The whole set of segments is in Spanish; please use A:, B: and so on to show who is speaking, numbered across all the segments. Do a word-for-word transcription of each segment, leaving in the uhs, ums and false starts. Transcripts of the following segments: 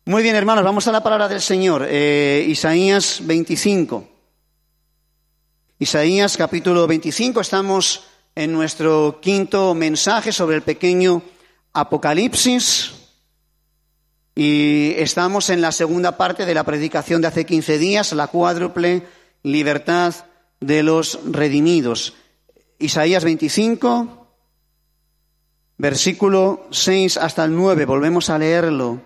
A: Muy bien, hermanos, vamos a la palabra del Señor. Eh, Isaías veinticinco. Isaías capítulo veinticinco, estamos en nuestro quinto mensaje sobre el pequeño Apocalipsis y estamos en la segunda parte de la predicación de hace quince días, la cuádruple libertad de los redimidos. Isaías veinticinco, versículo seis hasta el nueve, volvemos a leerlo.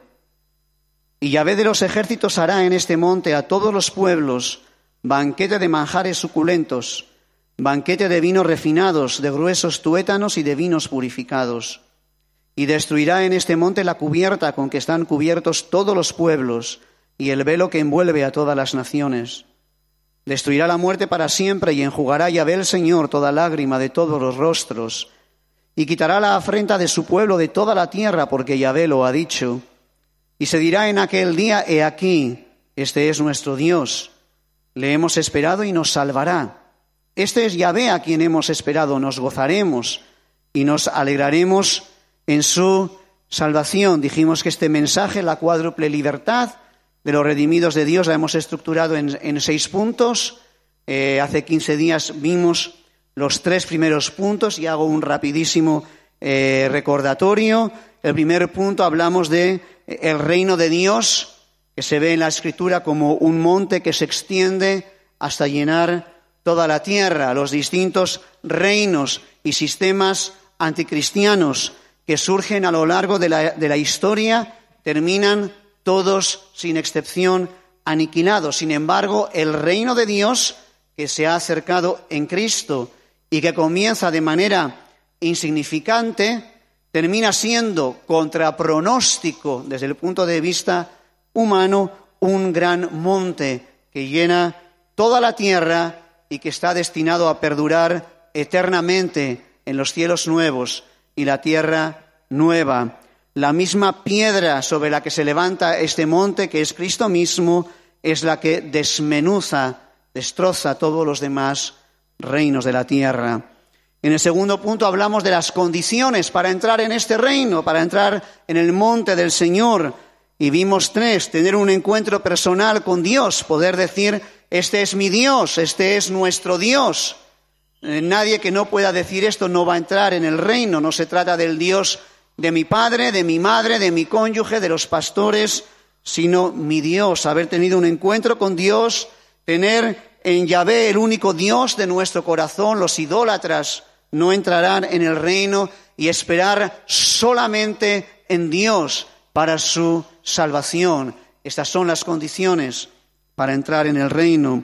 A: Y Yahvé de los ejércitos hará en este monte a todos los pueblos banquete de manjares suculentos, banquete de vinos refinados, de gruesos tuétanos y de vinos purificados. Y destruirá en este monte la cubierta con que están cubiertos todos los pueblos y el velo que envuelve a todas las naciones. Destruirá la muerte para siempre y enjugará Yahvé el Señor toda lágrima de todos los rostros. Y quitará la afrenta de su pueblo de toda la tierra, porque Yahvé lo ha dicho. Y se dirá en aquel día, he aquí, este es nuestro Dios. Le hemos esperado y nos salvará. Este es Yahvé a quien hemos esperado, nos gozaremos y nos alegraremos en su salvación. Dijimos que este mensaje, la cuádruple libertad de los redimidos de Dios, la hemos estructurado en, en seis puntos. Eh, hace quince días vimos los tres primeros puntos y hago un rapidísimo eh, recordatorio. El primer punto, hablamos de el reino de Dios, que se ve en la Escritura como un monte que se extiende hasta llenar toda la tierra. Los distintos reinos y sistemas anticristianos que surgen a lo largo de la, de la historia terminan todos, sin excepción, aniquilados. Sin embargo, el reino de Dios, que se ha acercado en Cristo y que comienza de manera insignificante, termina siendo contra pronóstico desde el punto de vista humano un gran monte que llena toda la tierra y que está destinado a perdurar eternamente en los cielos nuevos y la tierra nueva. La misma piedra sobre la que se levanta este monte, que es Cristo mismo, es la que desmenuza, destroza todos los demás reinos de la tierra. En el segundo punto hablamos de las condiciones para entrar en este reino, para entrar en el monte del Señor. Y vimos tres: tener un encuentro personal con Dios, poder decir, este es mi Dios, este es nuestro Dios. Eh, nadie que no pueda decir esto no va a entrar en el reino. No se trata del Dios de mi padre, de mi madre, de mi cónyuge, de los pastores, sino mi Dios. Haber tenido un encuentro con Dios, tener en Yahvé el único Dios de nuestro corazón. Los idólatras no entrarán en el reino, y esperar solamente en Dios para su salvación. Estas son las condiciones para entrar en el reino.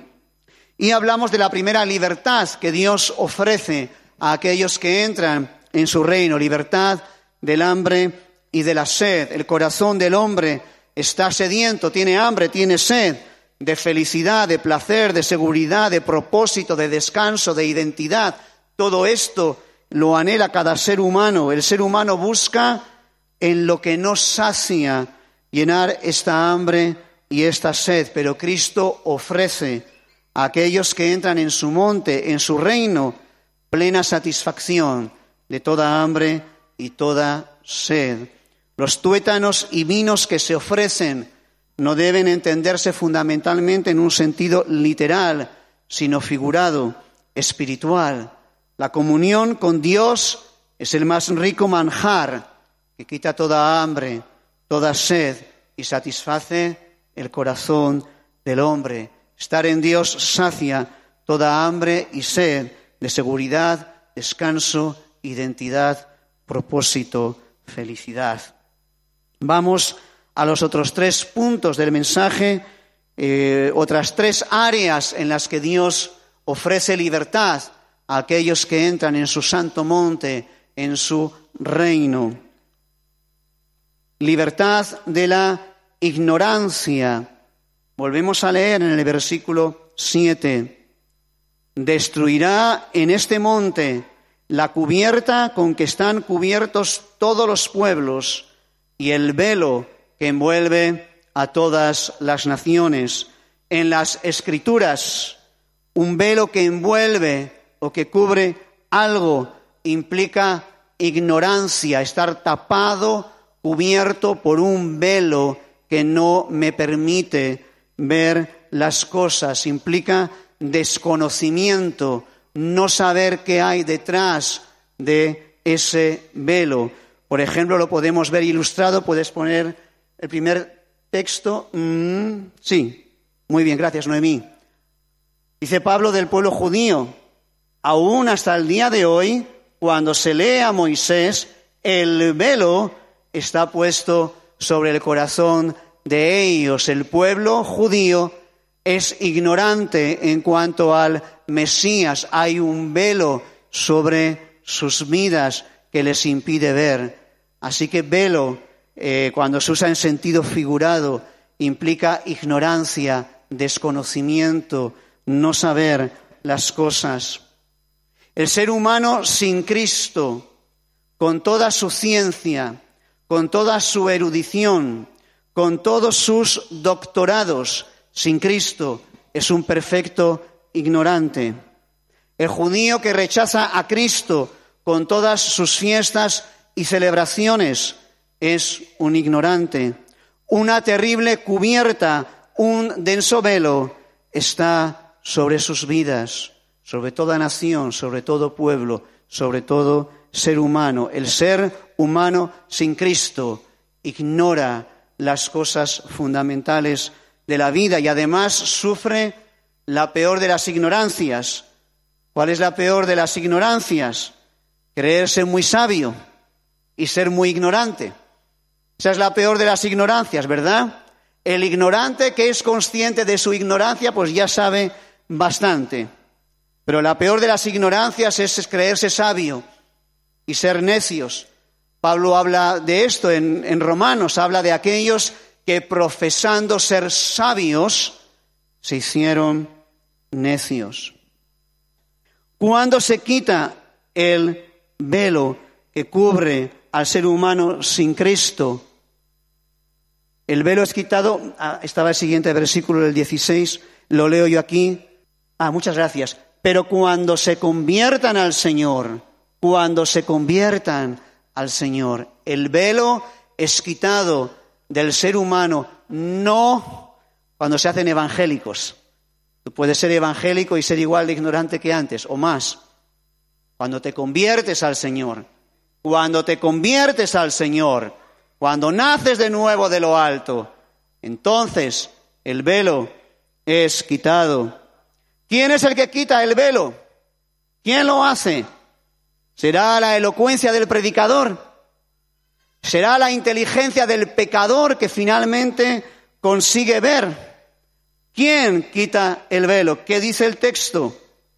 A: Y hablamos de la primera libertad que Dios ofrece a aquellos que entran en su reino: libertad del hambre y de la sed. El corazón del hombre está sediento, tiene hambre, tiene sed de felicidad, de placer, de seguridad, de propósito, de descanso, de identidad. Todo esto lo anhela cada ser humano. El ser humano busca en lo que no sacia llenar esta hambre y esta sed, pero Cristo ofrece a aquellos que entran en su monte, en su reino, plena satisfacción de toda hambre y toda sed. Los tuétanos y vinos que se ofrecen no deben entenderse fundamentalmente en un sentido literal, sino figurado, espiritual. La comunión con Dios es el más rico manjar que quita toda hambre, toda sed y satisface el corazón del hombre. Estar en Dios sacia toda hambre y sed de seguridad, descanso, identidad, propósito, felicidad. Vamos a los otros tres puntos del mensaje, eh, otras tres áreas en las que Dios ofrece libertad a aquellos que entran en su santo monte, en su reino. Libertad de la ignorancia. Volvemos a leer en el versículo siete. Destruirá en este monte la cubierta con que están cubiertos todos los pueblos y el velo que envuelve a todas las naciones. En las Escrituras, un velo que envuelve o que cubre algo implica ignorancia, estar tapado, cubierto por un velo que no me permite ver las cosas. Implica desconocimiento, no saber qué hay detrás de ese velo. Por ejemplo, lo podemos ver ilustrado. ¿Puedes poner el primer texto? Mm, sí, muy bien, gracias, Noemí. Dice Pablo del pueblo judío: aún hasta el día de hoy, cuando se lee a Moisés, el velo está puesto sobre el corazón de ellos. El pueblo judío es ignorante en cuanto al Mesías. Hay un velo sobre sus vidas que les impide ver. Así que velo, eh, cuando se usa en sentido figurado, implica ignorancia, desconocimiento, no saber las cosas. El ser humano sin Cristo, con toda su ciencia, con toda su erudición, con todos sus doctorados, sin Cristo, es un perfecto ignorante. El judío que rechaza a Cristo con todas sus fiestas y celebraciones es un ignorante. Una terrible cubierta, un denso velo está sobre sus vidas, sobre toda nación, sobre todo pueblo, sobre todo ser humano. El ser humano sin Cristo ignora las cosas fundamentales de la vida y además sufre la peor de las ignorancias. ¿Cuál es la peor de las ignorancias? Creerse muy sabio y ser muy ignorante. Esa es la peor de las ignorancias, ¿verdad? El ignorante que es consciente de su ignorancia, pues ya sabe bastante. Pero la peor de las ignorancias es creerse sabio y ser necios. Pablo habla de esto en, en Romanos, habla de aquellos que profesando ser sabios se hicieron necios. ¿Cuándo se quita el velo que cubre al ser humano sin Cristo? El velo es quitado, ah, estaba el siguiente versículo, el dieciséis, lo leo yo aquí. Ah, muchas gracias. Pero cuando se conviertan al Señor, cuando se conviertan al Señor, el velo es quitado del ser humano, no cuando se hacen evangélicos. Tú puedes ser evangélico y ser igual de ignorante que antes, o más. Cuando te conviertes al Señor, cuando te conviertes al Señor, cuando naces de nuevo de lo alto, entonces el velo es quitado. ¿Quién es el que quita el velo? ¿Quién lo hace? ¿Será la elocuencia del predicador? ¿Será la inteligencia del pecador que finalmente consigue ver? ¿Quién quita el velo? ¿Qué dice el texto?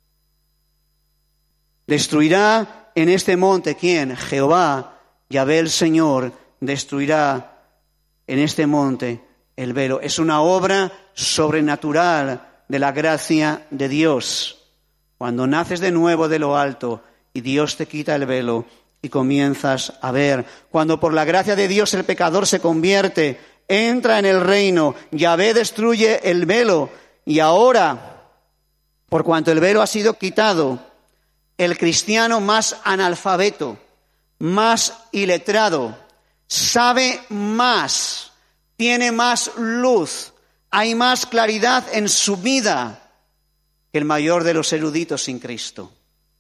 A: Destruirá en este monte, ¿quién? Jehová, Yahvé el Señor, destruirá en este monte el velo. Es una obra sobrenatural de la gracia de Dios. Cuando naces de nuevo de lo alto y Dios te quita el velo y comienzas a ver. Cuando por la gracia de Dios el pecador se convierte, entra en el reino, Yahvé destruye el velo y ahora, por cuanto el velo ha sido quitado, el cristiano más analfabeto, más iletrado, sabe más, tiene más luz, hay más claridad en su vida que el mayor de los eruditos sin Cristo.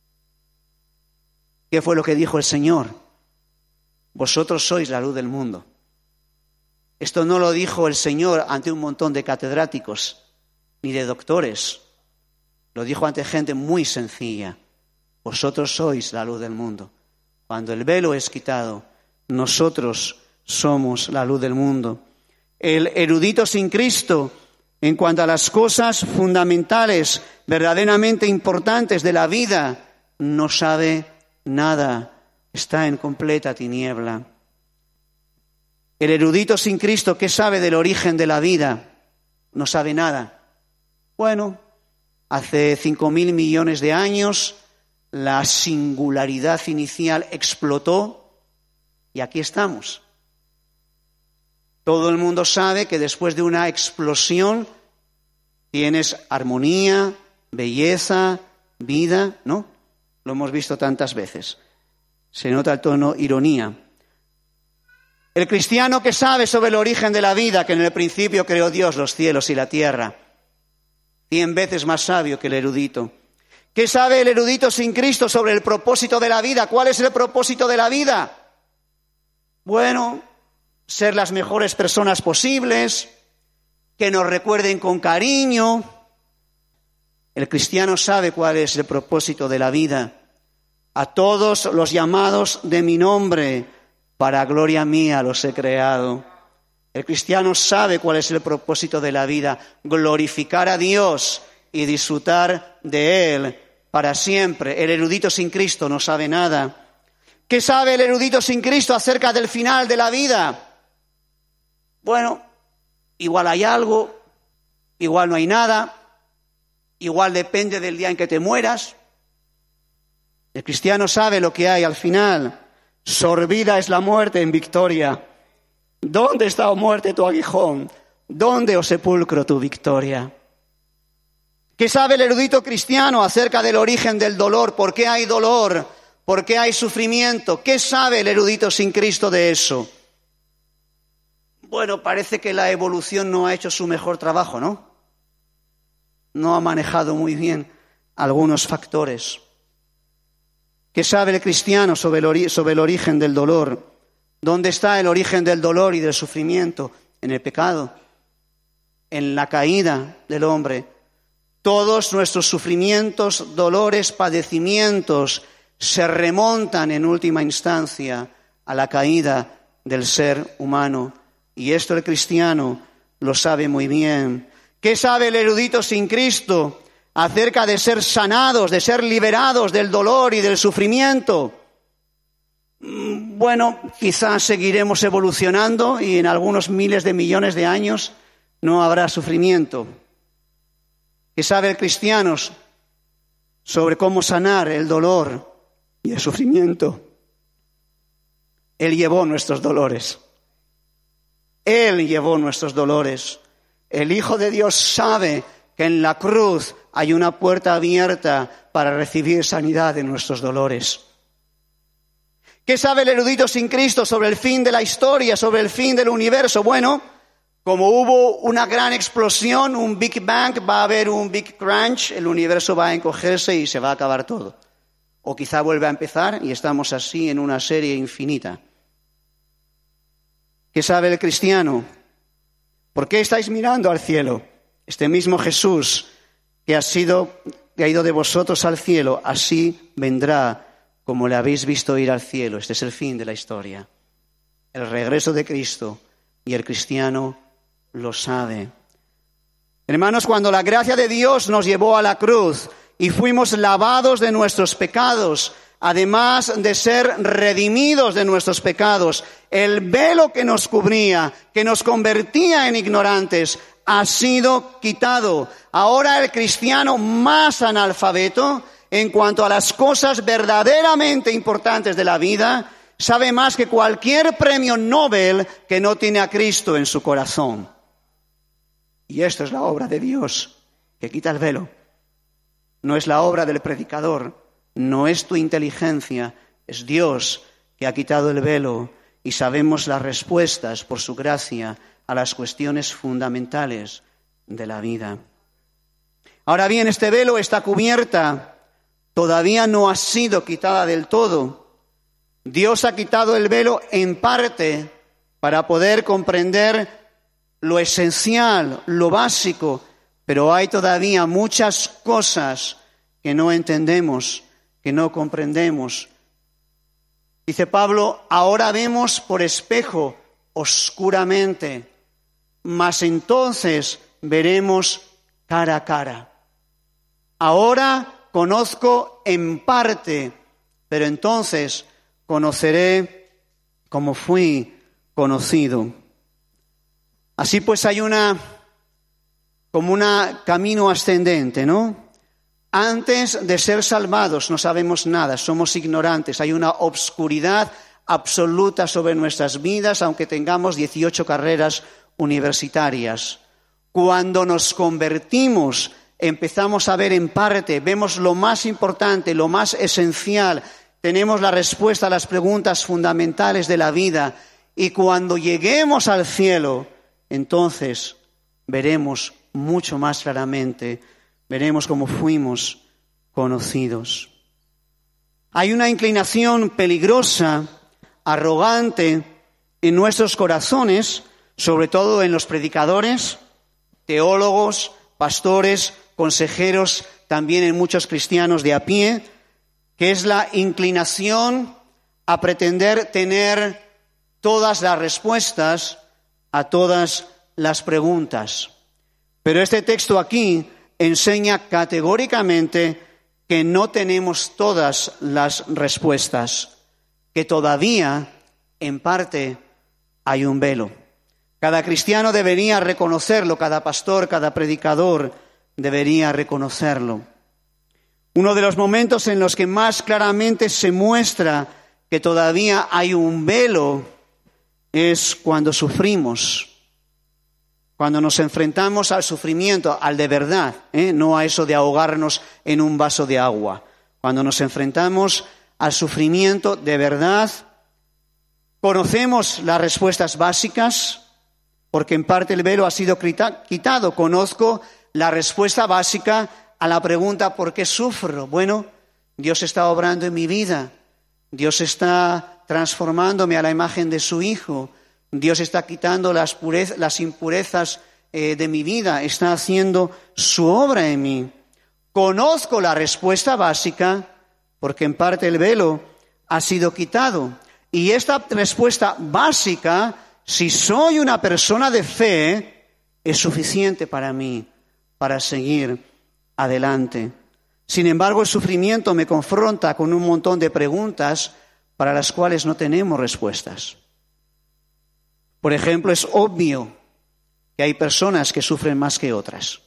A: ¿Qué fue lo que dijo el Señor? Vosotros sois la luz del mundo. Esto no lo dijo el Señor ante un montón de catedráticos ni de doctores. Lo dijo ante gente muy sencilla. Vosotros sois la luz del mundo. Cuando el velo es quitado, nosotros somos la luz del mundo. El erudito sin Cristo, en cuanto a las cosas fundamentales, verdaderamente importantes de la vida, no sabe nada, está en completa tiniebla. El erudito sin Cristo, ¿qué sabe del origen de la vida? No sabe nada. Bueno, hace cinco mil millones de años la singularidad inicial explotó y aquí estamos. Todo el mundo sabe que después de una explosión tienes armonía, belleza, vida, ¿no? Lo hemos visto tantas veces. Se nota el tono ironía. El cristiano que sabe sobre el origen de la vida, que en el principio creó Dios los cielos y la tierra, cien veces más sabio que el erudito. ¿Qué sabe el erudito sin Cristo sobre el propósito de la vida? ¿Cuál es el propósito de la vida? Bueno, ser las mejores personas posibles, que nos recuerden con cariño. El cristiano sabe cuál es el propósito de la vida. A todos los llamados de mi nombre, para gloria mía los he creado. El cristiano sabe cuál es el propósito de la vida, glorificar a Dios y disfrutar de Él para siempre. El erudito sin Cristo no sabe nada. ¿Qué sabe el erudito sin Cristo acerca del final de la vida? Bueno, igual hay algo, igual no hay nada, igual depende del día en que te mueras. El cristiano sabe lo que hay al final. Sorbida es la muerte en victoria. ¿Dónde está, oh muerte, tu aguijón? ¿Dónde, oh sepulcro, tu victoria? ¿Qué sabe el erudito cristiano acerca del origen del dolor? ¿Por qué hay dolor? ¿Por qué hay sufrimiento? ¿Qué sabe el erudito sin Cristo de eso? Bueno, parece que la evolución no ha hecho su mejor trabajo, ¿no? No ha manejado muy bien algunos factores. ¿Qué sabe el cristiano sobre el, ori- sobre el origen del dolor? ¿Dónde está el origen del dolor y del sufrimiento? En el pecado, en la caída del hombre. Todos nuestros sufrimientos, dolores, padecimientos se remontan en última instancia a la caída del ser humano. Y esto el cristiano lo sabe muy bien. ¿Qué sabe el erudito sin Cristo acerca de ser sanados, de ser liberados del dolor y del sufrimiento? Bueno, quizás seguiremos evolucionando y en algunos miles de millones de años no habrá sufrimiento. ¿Qué sabe el cristiano sobre cómo sanar el dolor y el sufrimiento? Él llevó nuestros dolores. Él llevó nuestros dolores. El Hijo de Dios sabe que en la cruz hay una puerta abierta para recibir sanidad de nuestros dolores. ¿Qué sabe el erudito sin Cristo sobre el fin de la historia, sobre el fin del universo? Bueno, como hubo una gran explosión, un Big Bang, va a haber un Big Crunch, el universo va a encogerse y se va a acabar todo. O quizá vuelva a empezar y estamos así en una serie infinita. ¿Qué sabe el cristiano? ¿Por qué estáis mirando al cielo? Este mismo Jesús que ha sido, que ha ido de vosotros al cielo, así vendrá como le habéis visto ir al cielo. Este es el fin de la historia. El regreso de Cristo, y el cristiano lo sabe. Hermanos, cuando la gracia de Dios nos llevó a la cruz y fuimos lavados de nuestros pecados, además de ser redimidos de nuestros pecados, el velo que nos cubría, que nos convertía en ignorantes, ha sido quitado. Ahora el cristiano más analfabeto en cuanto a las cosas verdaderamente importantes de la vida, sabe más que cualquier premio Nobel que no tiene a Cristo en su corazón. Y esto es la obra de Dios, que quita el velo. No es la obra del predicador, no es tu inteligencia, es Dios que ha quitado el velo y sabemos las respuestas por su gracia a las cuestiones fundamentales de la vida. Ahora bien, este velo, esta cubierta, todavía no ha sido quitada del todo. Dios ha quitado el velo en parte para poder comprender lo esencial, lo básico, pero hay todavía muchas cosas que no entendemos, que no comprendemos. Dice Pablo, ahora vemos por espejo oscuramente, mas entonces veremos cara a cara. Ahora conozco en parte, pero entonces conoceré como fui conocido. Así pues hay una, como un camino ascendente, ¿no? Antes de ser salvados no sabemos nada, somos ignorantes, hay una obscuridad absoluta sobre nuestras vidas, aunque tengamos dieciocho carreras universitarias. Cuando nos convertimos, empezamos a ver en parte, vemos lo más importante, lo más esencial, tenemos la respuesta a las preguntas fundamentales de la vida Y cuando lleguemos al cielo, entonces veremos mucho más claramente, veremos cómo fuimos conocidos. Hay una inclinación peligrosa, arrogante en nuestros corazones, sobre todo en los predicadores, teólogos, pastores, consejeros, también en muchos cristianos de a pie, que es la inclinación a pretender tener todas las respuestas a todas las preguntas. Pero este texto aquí enseña categóricamente que no tenemos todas las respuestas, que todavía, en parte, hay un velo. Cada cristiano debería reconocerlo, cada pastor, cada predicador debería reconocerlo. Uno de los momentos en los que más claramente se muestra que todavía hay un velo es cuando sufrimos, cuando nos enfrentamos al sufrimiento, al de verdad, ¿eh? no a eso de ahogarnos en un vaso de agua. Cuando nos enfrentamos al sufrimiento de verdad, conocemos las respuestas básicas, porque en parte el velo ha sido quitado. Conozco la respuesta básica a la pregunta ¿por qué sufro? Bueno, Dios está obrando en mi vida, Dios está transformándome a la imagen de su Hijo, Dios está quitando las, purez, las impurezas eh, de mi vida, está haciendo su obra en mí. Conozco la respuesta básica porque en parte el velo ha sido quitado. Y esta respuesta básica, si soy una persona de fe, es suficiente para mí, para seguir adelante. Sin embargo, el sufrimiento me confronta con un montón de preguntas para las cuales no tenemos respuestas. Por ejemplo, es obvio que hay personas que sufren más que otras.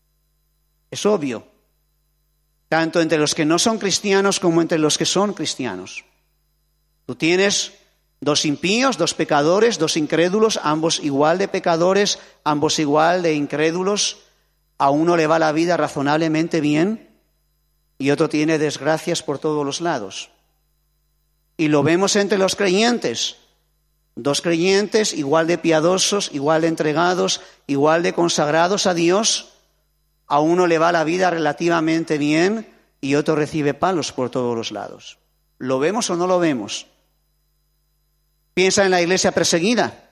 A: Es obvio, tanto entre los que no son cristianos como entre los que son cristianos. Tú tienes dos impíos, dos pecadores, dos incrédulos, ambos igual de pecadores, ambos igual de incrédulos. A uno le va la vida razonablemente bien y otro tiene desgracias por todos los lados. Y lo vemos entre los creyentes. Dos creyentes igual de piadosos, igual de entregados, igual de consagrados a Dios. A uno le va la vida relativamente bien y otro recibe palos por todos los lados. ¿Lo vemos o no lo vemos? Piensa en la iglesia perseguida.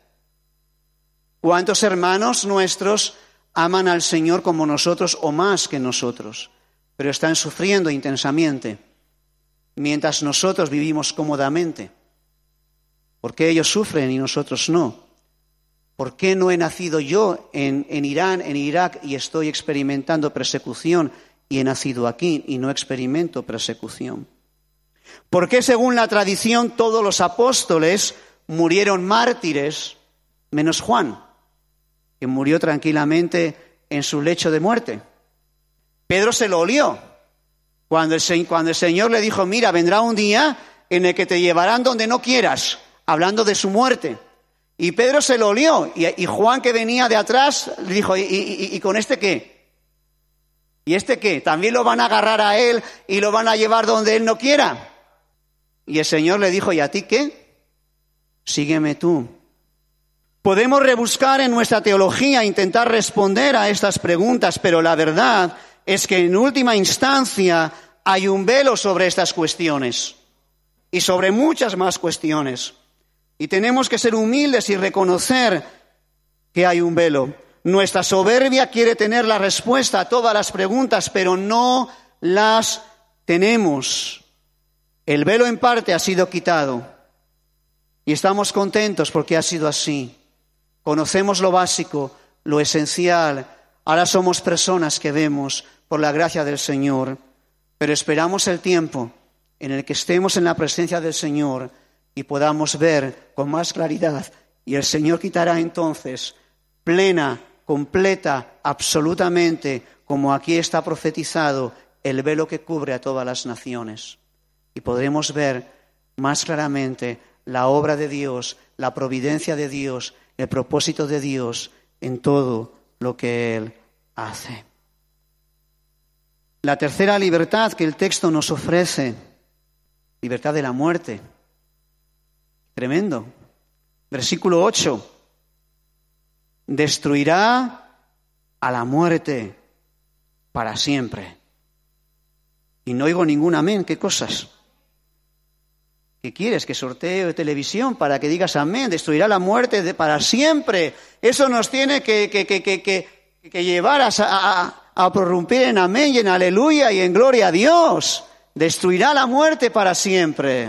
A: ¿Cuántos hermanos nuestros aman al Señor como nosotros o más que nosotros, pero están sufriendo intensamente, mientras nosotros vivimos cómodamente? ¿Por qué ellos sufren y nosotros no? ¿Por qué no he nacido yo en, en Irán, en Irak, y estoy experimentando persecución, y he nacido aquí y no experimento persecución? ¿Por qué, según la tradición, todos los apóstoles murieron mártires, menos Juan, que murió tranquilamente en su lecho de muerte? Pedro se lo olió cuando el, cuando el Señor le dijo, mira, vendrá un día en el que te llevarán donde no quieras, hablando de su muerte. Y Pedro se lo olió, y, y Juan, que venía de atrás, le dijo, ¿y, y, y con este qué? ¿Y este qué? ¿También lo van a agarrar a él y lo van a llevar donde él no quiera? Y el Señor le dijo, ¿y a ti qué? Sígueme tú. Podemos rebuscar en nuestra teología, intentar responder a estas preguntas, pero la verdad es que en última instancia hay un velo sobre estas cuestiones y sobre muchas más cuestiones. Y tenemos que ser humildes y reconocer que hay un velo. Nuestra soberbia quiere tener la respuesta a todas las preguntas, pero no las tenemos. El velo en parte ha sido quitado y estamos contentos porque ha sido así. Conocemos lo básico, lo esencial. Ahora somos personas que vemos por la gracia del Señor, pero esperamos el tiempo en el que estemos en la presencia del Señor y podamos ver con más claridad. Y el Señor quitará entonces plena, completa, absolutamente, como aquí está profetizado, el velo que cubre a todas las naciones. Y podremos ver más claramente la obra de Dios, la providencia de Dios, el propósito de Dios en todo lo que Él hace. La tercera libertad que el texto nos ofrece, libertad de la muerte. Tremendo. Versículo ocho. Destruirá a la muerte para siempre. Y no oigo ningún amén. ¿Qué cosas? ¿Qué quieres? ¿Que sorteo de televisión para que digas amén? Destruirá la muerte de para siempre. Eso nos tiene que, que, que, que, que, que llevar a, a, a prorrumpir en amén y en aleluya y en gloria a Dios. Destruirá la muerte para siempre.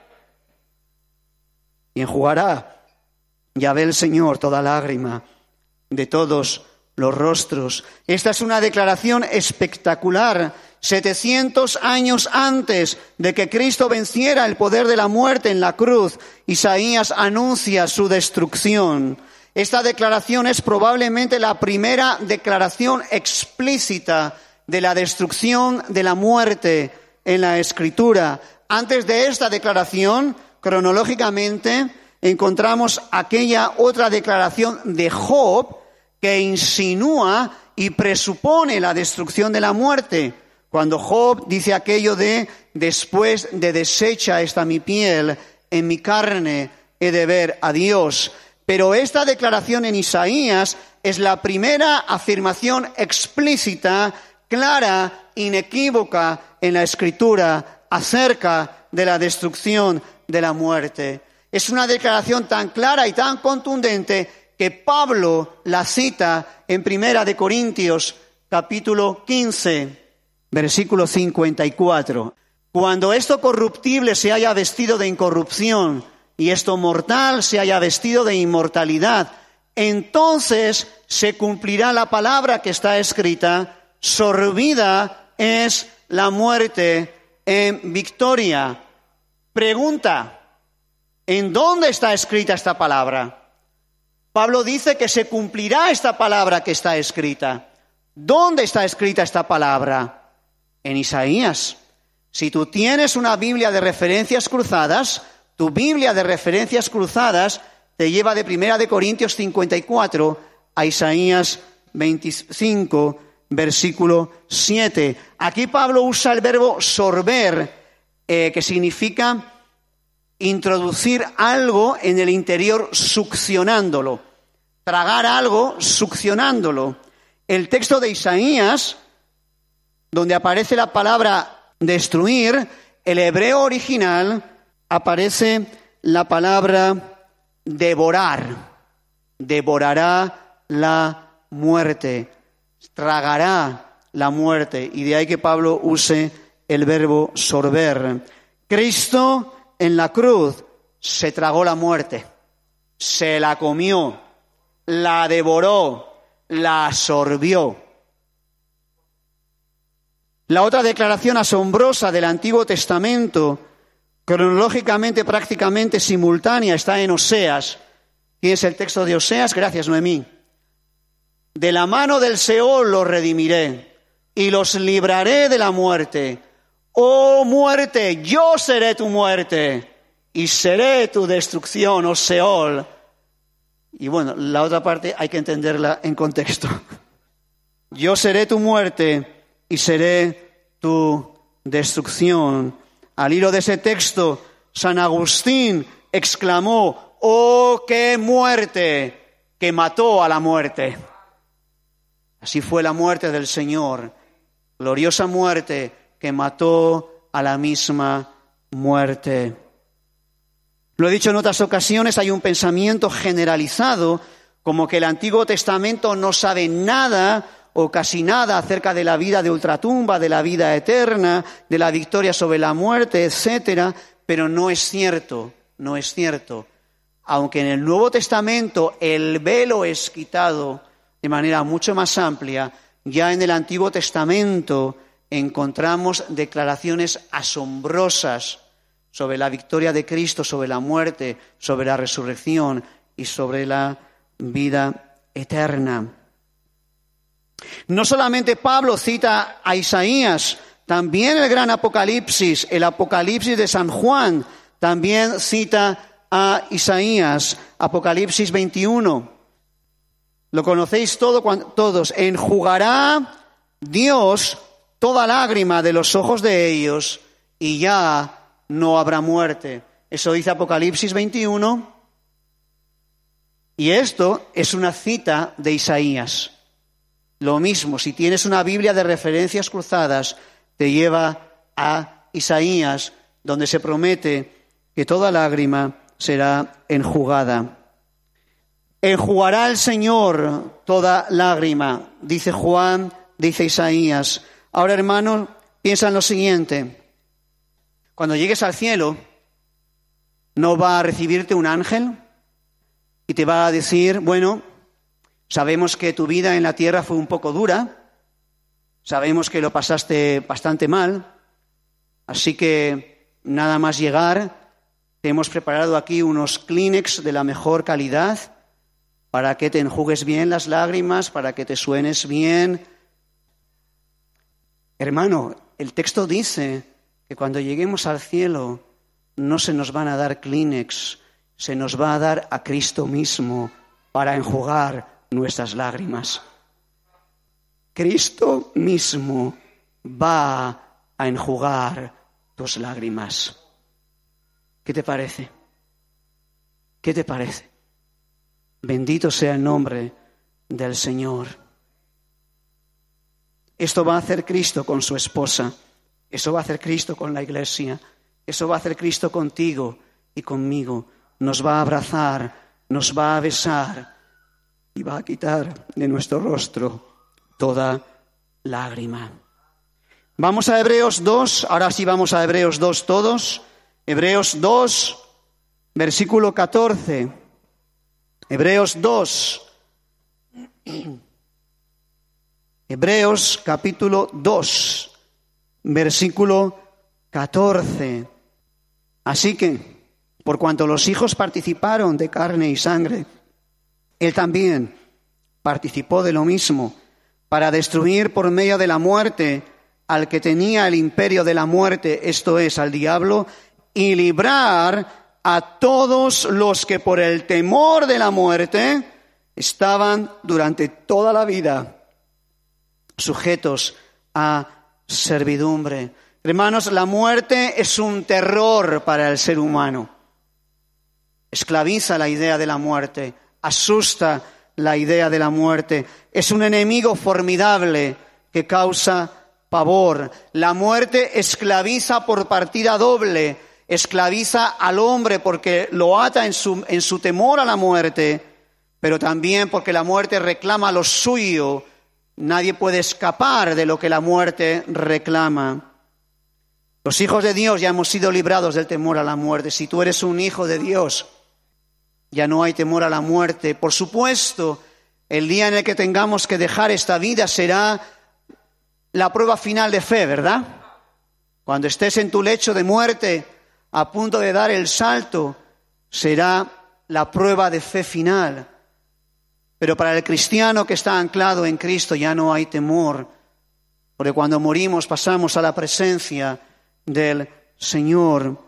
A: Y enjugará, ya ve el Señor, toda lágrima de todos los rostros. Esta es una declaración espectacular. setecientos años antes de que Cristo venciera el poder de la muerte en la cruz, Isaías anuncia su destrucción. Esta declaración es probablemente la primera declaración explícita de la destrucción de la muerte en la Escritura. Antes de esta declaración, cronológicamente, encontramos aquella otra declaración de Job que insinúa y presupone la destrucción de la muerte. Cuando Job dice aquello de, después de deshecha está mi piel, en mi carne he de ver a Dios. Pero esta declaración en Isaías es la primera afirmación explícita, clara, inequívoca en la Escritura acerca de la destrucción de la muerte. Es una declaración tan clara y tan contundente que Pablo la cita en Primera de Corintios, capítulo quince. Versículo cincuenta y cuatro. Cuando esto corruptible se haya vestido de incorrupción y esto mortal se haya vestido de inmortalidad, entonces se cumplirá la palabra que está escrita: sorbida es la muerte en victoria. Pregunta: ¿en dónde está escrita esta palabra? Pablo dice que se cumplirá esta palabra que está escrita. ¿Dónde está escrita esta palabra? En Isaías. Si tú tienes una Biblia de referencias cruzadas, tu Biblia de referencias cruzadas te lleva de Primera de Corintios cincuenta y cuatro a Isaías veinticinco, versículo siete. Aquí Pablo usa el verbo sorber, eh, que significa introducir algo en el interior succionándolo. Tragar algo succionándolo. El texto de Isaías, donde aparece la palabra destruir, el hebreo original aparece la palabra devorar. Devorará la muerte, tragará la muerte. Y de ahí que Pablo use el verbo sorber. Cristo en la cruz se tragó la muerte, se la comió, la devoró, la absorbió. La otra declaración asombrosa del Antiguo Testamento, cronológicamente prácticamente simultánea, está en Oseas. ¿Quién es el texto de Oseas? Gracias, Noemí. De la mano del Seol los redimiré y los libraré de la muerte. Oh muerte, yo seré tu muerte y seré tu destrucción, oh Seol. Y bueno, la otra parte hay que entenderla en contexto. Yo seré tu muerte y seré tu destrucción. Al hilo de ese texto, San Agustín exclamó: ¡oh, qué muerte! Que mató a la muerte. Así fue la muerte del Señor, gloriosa muerte que mató a la misma muerte. Lo he dicho en otras ocasiones, hay un pensamiento generalizado como que el Antiguo Testamento no sabe nada o casi nada acerca de la vida de ultratumba, de la vida eterna, de la victoria sobre la muerte, etcétera, pero no es cierto, no es cierto. Aunque en el Nuevo Testamento el velo es quitado de manera mucho más amplia, ya en el Antiguo Testamento encontramos declaraciones asombrosas sobre la victoria de Cristo, sobre la muerte, sobre la resurrección y sobre la vida eterna. No solamente Pablo cita a Isaías, también el gran Apocalipsis, el Apocalipsis de San Juan, también cita a Isaías, Apocalipsis veintiuno. Lo conocéis todo, todos. Enjugará Dios toda lágrima de los ojos de ellos y ya no habrá muerte. Eso dice Apocalipsis veintiuno. Y esto es una cita de Isaías. Lo mismo, si tienes una Biblia de referencias cruzadas, te lleva a Isaías, donde se promete que toda lágrima será enjugada. Enjugará el Señor toda lágrima, dice Juan, dice Isaías. Ahora, hermano, piensa en lo siguiente. Cuando llegues al cielo, ¿no va a recibirte un ángel y te va a decir, bueno, sabemos que tu vida en la tierra fue un poco dura, sabemos que lo pasaste bastante mal, así que nada más llegar, te hemos preparado aquí unos Kleenex de la mejor calidad para que te enjugues bien las lágrimas, para que te suenes bien? Hermano, el texto dice que cuando lleguemos al cielo no se nos van a dar Kleenex, se nos va a dar a Cristo mismo para enjugar nuestras lágrimas. Cristo mismo va a enjugar tus lágrimas. ¿Qué te parece? ¿Qué te parece? Bendito sea el nombre del Señor. Esto va a hacer Cristo con su esposa. Eso va a hacer Cristo con la iglesia. Eso va a hacer Cristo contigo y conmigo. Nos va a abrazar, nos va a besar y va a quitar de nuestro rostro toda lágrima. Vamos a Hebreos dos. Ahora sí vamos a Hebreos dos todos. Hebreos dos, versículo catorce. Hebreos dos. Hebreos capítulo dos, versículo catorce. Así que, por cuanto los hijos participaron de carne y sangre, él también participó de lo mismo, para destruir por medio de la muerte al que tenía el imperio de la muerte, esto es, al diablo, y librar a todos los que por el temor de la muerte estaban durante toda la vida sujetos a servidumbre. Hermanos, la muerte es un terror para el ser humano. Esclaviza la idea de la muerte, asusta la idea de la muerte. Es un enemigo formidable que causa pavor. La muerte esclaviza por partida doble. Esclaviza al hombre porque lo ata en su, en su temor a la muerte, pero también porque la muerte reclama lo suyo. Nadie puede escapar de lo que la muerte reclama. Los hijos de Dios ya hemos sido librados del temor a la muerte. Si tú eres un hijo de Dios, ya no hay temor a la muerte. Por supuesto, el día en el que tengamos que dejar esta vida será la prueba final de fe, ¿verdad? Cuando estés en tu lecho de muerte, a punto de dar el salto, será la prueba de fe final. Pero para el cristiano que está anclado en Cristo ya no hay temor, porque cuando morimos pasamos a la presencia del Señor.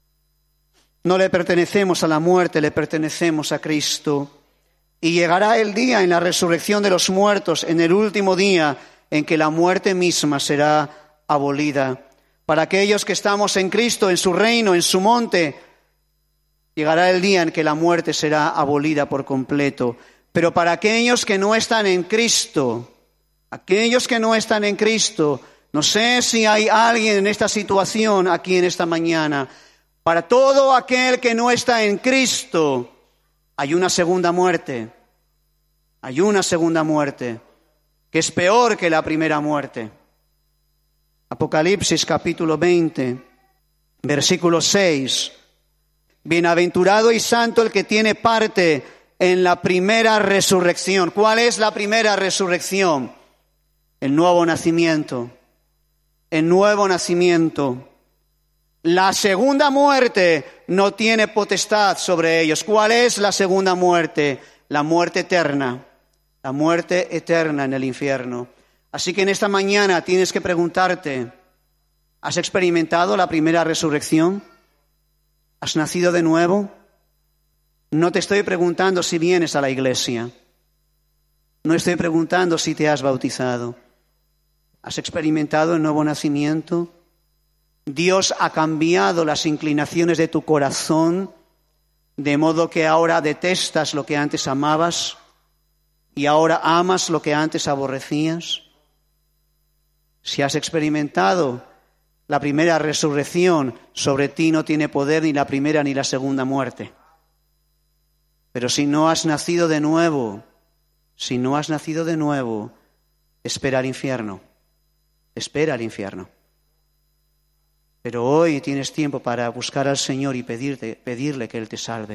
A: No le pertenecemos a la muerte, le pertenecemos a Cristo. Y llegará el día en la resurrección de los muertos, en el último día en que la muerte misma será abolida. Para aquellos que estamos en Cristo, en su reino, en su monte, llegará el día en que la muerte será abolida por completo. Pero para aquellos que no están en Cristo, aquellos que no están en Cristo, no sé si hay alguien en esta situación aquí en esta mañana, para todo aquel que no está en Cristo, hay una segunda muerte, hay una segunda muerte, que es peor que la primera muerte. Apocalipsis capítulo veinte, versículo seis. Bienaventurado y santo el que tiene parte en la primera resurrección. ¿Cuál es la primera resurrección? El nuevo nacimiento. El nuevo nacimiento. La segunda muerte no tiene potestad sobre ellos. ¿Cuál es la segunda muerte? La muerte eterna. La muerte eterna en el infierno. Así que en esta mañana tienes que preguntarte, ¿has experimentado la primera resurrección? ¿Has nacido de nuevo? No te estoy preguntando si vienes a la iglesia. No estoy preguntando si te has bautizado. ¿Has experimentado el nuevo nacimiento? ¿Dios ha cambiado las inclinaciones de tu corazón? de modo que ahora detestas lo que antes amabas y ahora amas lo que antes aborrecías. Si has experimentado la primera resurrección, sobre ti no tiene poder ni la primera ni la segunda muerte. Pero si no has nacido de nuevo, si no has nacido de nuevo, espera al infierno, espera al infierno. Pero hoy tienes tiempo para buscar al Señor y pedirte, pedirle que Él te salve,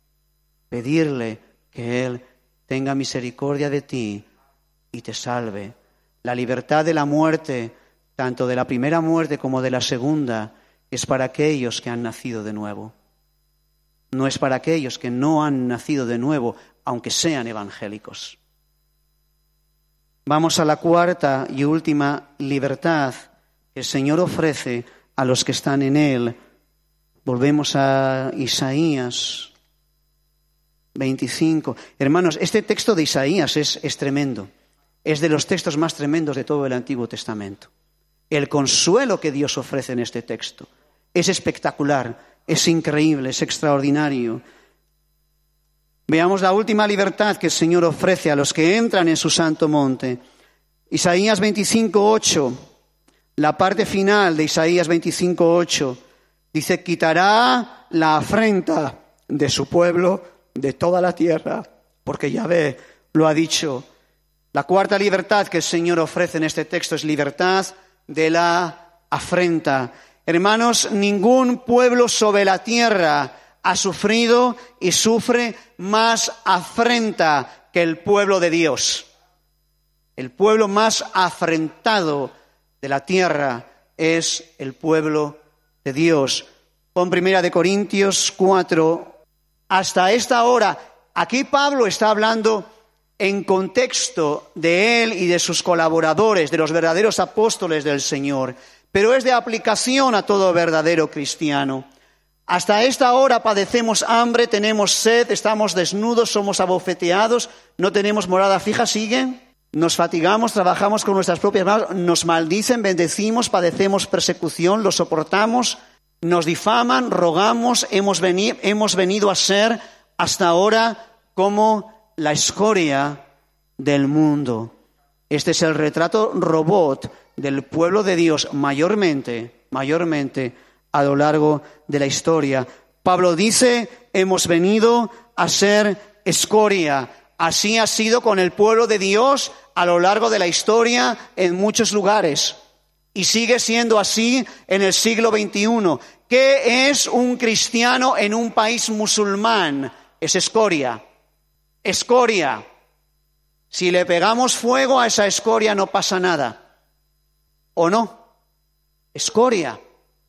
A: pedirle que Él tenga misericordia de ti y te salve. La libertad de la muerte, tanto de la primera muerte como de la segunda, es para aquellos que han nacido de nuevo. No es para aquellos que no han nacido de nuevo, aunque sean evangélicos. Vamos a la cuarta y última libertad que el Señor ofrece a los que están en Él. Volvemos a Isaías veinticinco. Hermanos, este texto de Isaías es, es tremendo. Es de los textos más tremendos de todo el Antiguo Testamento. El consuelo que Dios ofrece en este texto es espectacular, es increíble, es extraordinario. Veamos la última libertad que el Señor ofrece a los que entran en su santo monte. Isaías veinticinco ocho, la parte final de Isaías veinticinco ocho, dice: quitará la afrenta de su pueblo de toda la tierra, porque Yahvé lo ha dicho. La cuarta libertad que el Señor ofrece en este texto es libertad de la afrenta. Hermanos, ningún pueblo sobre la tierra ha sufrido y sufre más afrenta que el pueblo de Dios. El pueblo más afrentado de la tierra es el pueblo de Dios. Pon primera de Corintios cuatro. Hasta esta hora, aquí Pablo está hablando en contexto de él y de sus colaboradores, de los verdaderos apóstoles del Señor, pero es de aplicación a todo verdadero cristiano. Hasta esta hora padecemos hambre, tenemos sed, estamos desnudos, somos abofeteados, no tenemos morada fija, ¿siguen? Nos fatigamos, trabajamos con nuestras propias manos, nos maldicen, bendecimos, padecemos persecución, lo soportamos, nos difaman, rogamos, hemos venido, hemos venido a ser hasta ahora como la escoria del mundo. Este es el retrato robot del pueblo de Dios mayormente, mayormente a lo largo de la historia. Pablo dice, hemos venido a ser escoria. Así ha sido con el pueblo de Dios a lo largo de la historia en muchos lugares. Y sigue siendo así en el siglo veintiuno. ¿Qué es un cristiano en un país musulmán? Es escoria. Escoria. Si le pegamos fuego a esa escoria no pasa nada. ¿O no? Escoria.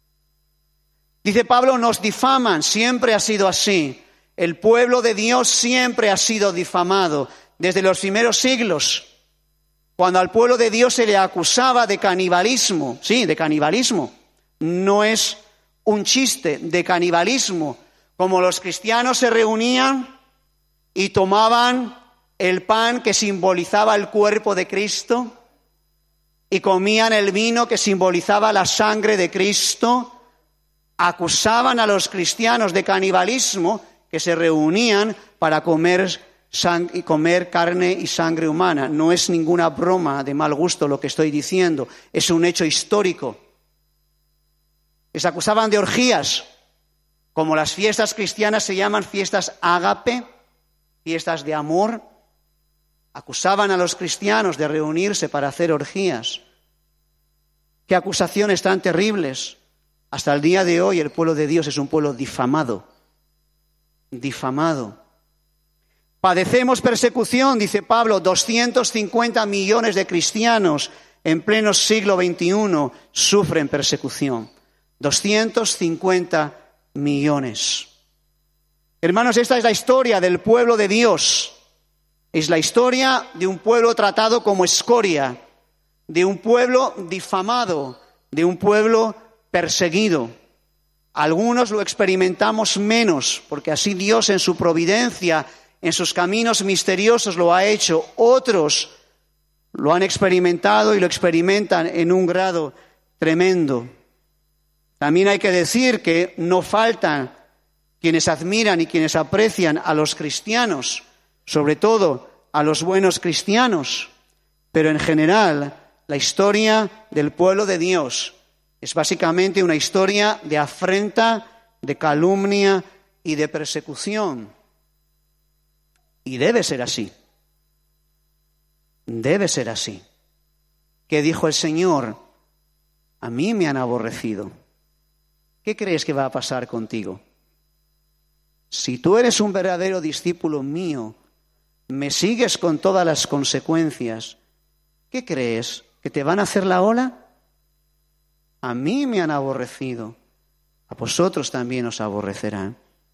A: Dice Pablo, nos difaman, siempre ha sido así. El pueblo de Dios siempre ha sido difamado, desde los primeros siglos, cuando al pueblo de Dios se le acusaba de canibalismo. Sí, de canibalismo. No es un chiste, de canibalismo. Como los cristianos se reunían y tomaban el pan que simbolizaba el cuerpo de Cristo y comían el vino que simbolizaba la sangre de Cristo, acusaban a los cristianos de canibalismo, que se reunían para comer, sang- y comer carne y sangre humana. No es ninguna broma de mal gusto lo que estoy diciendo, es un hecho histórico. Les acusaban de orgías, como las fiestas cristianas se llaman fiestas ágape, fiestas de amor. Acusaban a los cristianos de reunirse para hacer orgías. Qué acusaciones tan terribles. Hasta el día de hoy el pueblo de Dios es un pueblo difamado. Difamado. Padecemos persecución, dice Pablo, doscientos cincuenta millones de cristianos en pleno siglo veintiuno sufren persecución. doscientos cincuenta millones. Hermanos, esta es la historia del pueblo de Dios. Es la historia de un pueblo tratado como escoria, de un pueblo difamado, de un pueblo perseguido. Algunos lo experimentamos menos, porque así Dios en su providencia, en sus caminos misteriosos lo ha hecho. Otros lo han experimentado y lo experimentan en un grado tremendo. También hay que decir que no faltan quienes admiran y quienes aprecian a los cristianos, sobre todo a los buenos cristianos, pero en general la historia del pueblo de Dios es básicamente una historia de afrenta, de calumnia y de persecución. Y debe ser así. Debe ser así. ¿Qué dijo el Señor? A mí me han aborrecido. ¿Qué crees que va a pasar contigo? Si tú eres un verdadero discípulo mío, me sigues con todas las consecuencias, ¿qué crees? ¿Que te van a hacer la ola? A mí me han aborrecido, a vosotros también os aborrecerán.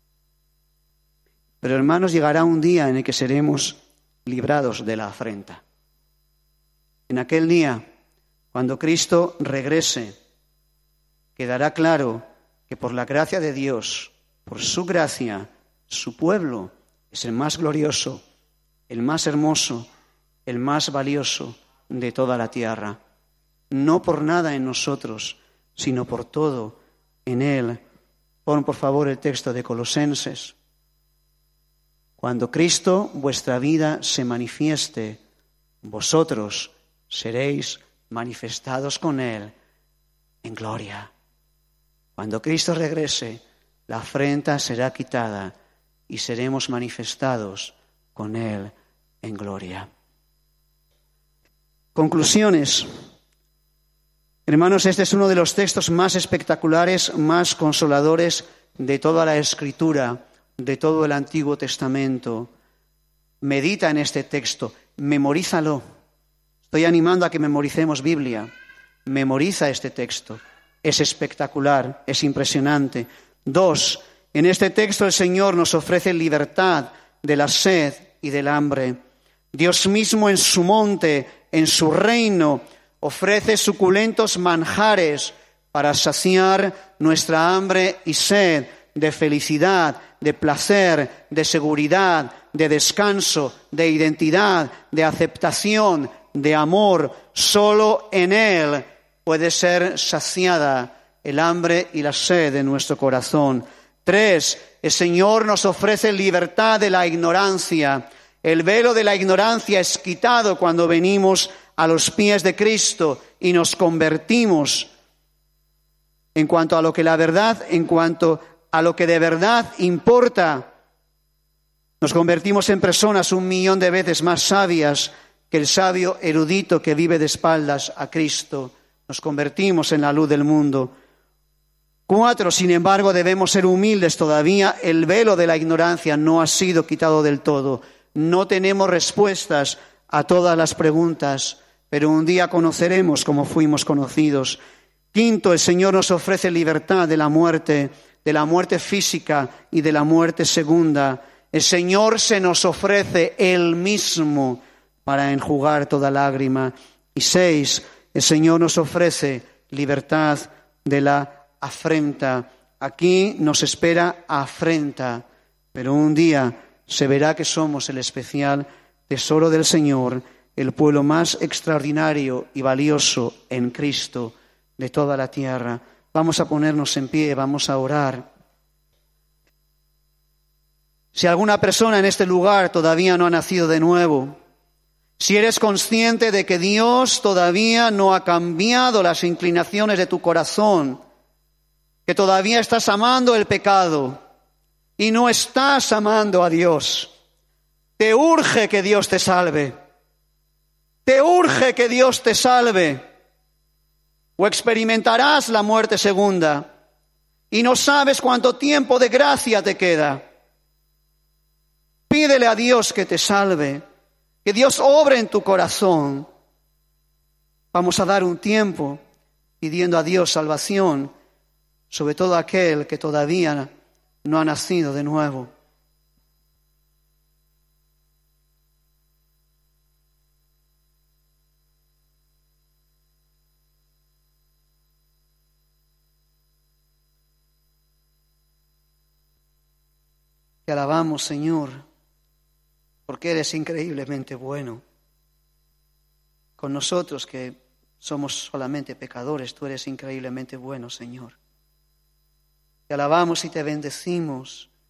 A: Pero hermanos, llegará un día en el que seremos librados de la afrenta. En aquel día, cuando Cristo regrese, quedará claro que por la gracia de Dios, por su gracia, su pueblo es el más glorioso, el más hermoso, el más valioso de toda la tierra. No por nada en nosotros, sino por todo en Él. Pon por favor el texto de Colosenses. Cuando Cristo, vuestra vida, se manifieste, vosotros seréis manifestados con Él en gloria. Cuando Cristo regrese, la afrenta será quitada y seremos manifestados con Él en gloria. Conclusiones. Hermanos, este es uno de los textos más espectaculares, más consoladores de toda la Escritura, de todo el Antiguo Testamento. Medita en este texto, memorízalo. Estoy animando a que memoricemos Biblia. Memoriza este texto. Es espectacular, es impresionante. Dos, en este texto el Señor nos ofrece libertad de la sed y del hambre. Dios mismo en su monte, en su reino, ofrece suculentos manjares para saciar nuestra hambre y sed de felicidad, de placer, de seguridad, de descanso, de identidad, de aceptación, de amor. Solo en Él puede ser saciada el hambre y la sed de nuestro corazón. Tres, el Señor nos ofrece libertad de la ignorancia. El velo de la ignorancia es quitado cuando venimos a los pies de Cristo y nos convertimos en cuanto a lo que la verdad, en cuanto a lo que de verdad importa. Nos convertimos en personas un millón de veces más sabias que el sabio erudito que vive de espaldas a Cristo. Nos convertimos en la luz del mundo. Cuatro, sin embargo, debemos ser humildes todavía. El velo de la ignorancia no ha sido quitado del todo. No tenemos respuestas a todas las preguntas, pero un día conoceremos como fuimos conocidos. Quinto, el Señor nos ofrece libertad de la muerte, de la muerte física y de la muerte segunda. El Señor se nos ofrece Él mismo para enjugar toda lágrima. Y seis, el Señor nos ofrece libertad de la afrenta. Aquí nos espera afrenta, pero un día se verá que somos el especial tesoro del Señor, el pueblo más extraordinario y valioso en Cristo de toda la tierra. Vamos a ponernos en pie, vamos a orar. Si alguna persona en este lugar todavía no ha nacido de nuevo, si eres consciente de que Dios todavía no ha cambiado las inclinaciones de tu corazón, que todavía estás amando el pecado y no estás amando a Dios, te urge que Dios te salve. Te urge que Dios te salve. O experimentarás la muerte segunda y no sabes cuánto tiempo de gracia te queda. Pídele a Dios que te salve, que Dios obre en tu corazón. Vamos a dar un tiempo pidiendo a Dios salvación, sobre todo aquel que todavía no ha nacido de nuevo. Te alabamos, Señor, porque eres increíblemente bueno. Con nosotros que somos solamente pecadores, tú eres increíblemente bueno, Señor. Te alabamos y te bendecimos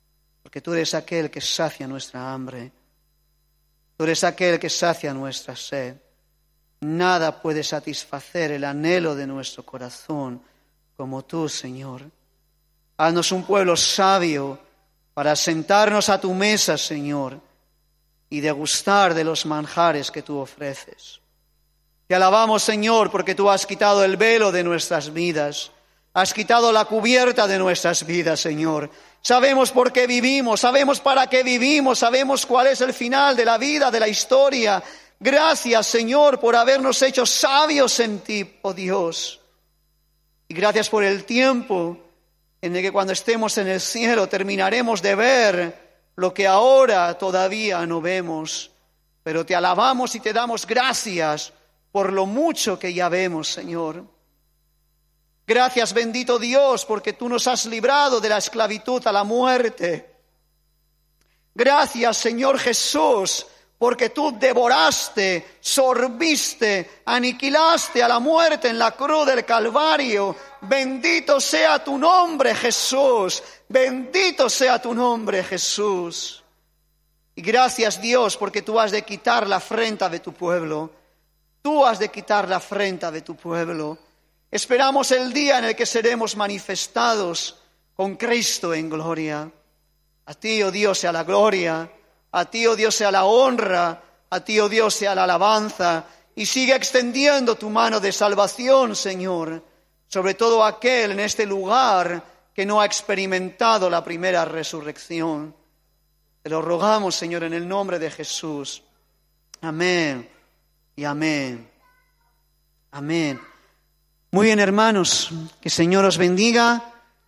A: porque tú eres aquel que sacia nuestra hambre. Tú eres aquel que sacia nuestra sed. Nada puede satisfacer el anhelo de nuestro corazón como tú, Señor. Haznos un pueblo sabio para sentarnos a tu mesa, Señor, y degustar de los manjares que tú ofreces. Te alabamos, Señor, porque tú has quitado el velo de nuestras vidas, has quitado la cubierta de nuestras vidas, Señor. Sabemos por qué vivimos, sabemos para qué vivimos, sabemos cuál es el final de la vida, de la historia. Gracias, Señor, por habernos hecho sabios en ti, oh Dios. Y gracias por el tiempo en el que cuando estemos en el cielo terminaremos de ver lo que ahora todavía no vemos. Pero te alabamos y te damos gracias por lo mucho que ya vemos, Señor. Gracias, bendito Dios, porque tú nos has librado de la esclavitud a la muerte. Gracias, Señor Jesús, porque tú devoraste, sorbiste, aniquilaste a la muerte en la cruz del Calvario. Bendito sea tu nombre, Jesús. Bendito sea tu nombre, Jesús. Y gracias, Dios, porque tú has de quitar la afrenta de tu pueblo. Tú has de quitar la afrenta de tu pueblo. Esperamos el día en el que seremos manifestados con Cristo en gloria. A ti, oh Dios, sea la gloria. A ti, oh Dios, sea la honra. A ti, oh Dios, sea la alabanza. Y sigue extendiendo tu mano de salvación, Señor, sobre todo aquel en este lugar que no ha experimentado la primera resurrección. Te lo rogamos, Señor, en el nombre de Jesús. Amén y amén. Amén. Muy bien, hermanos, que el Señor os bendiga.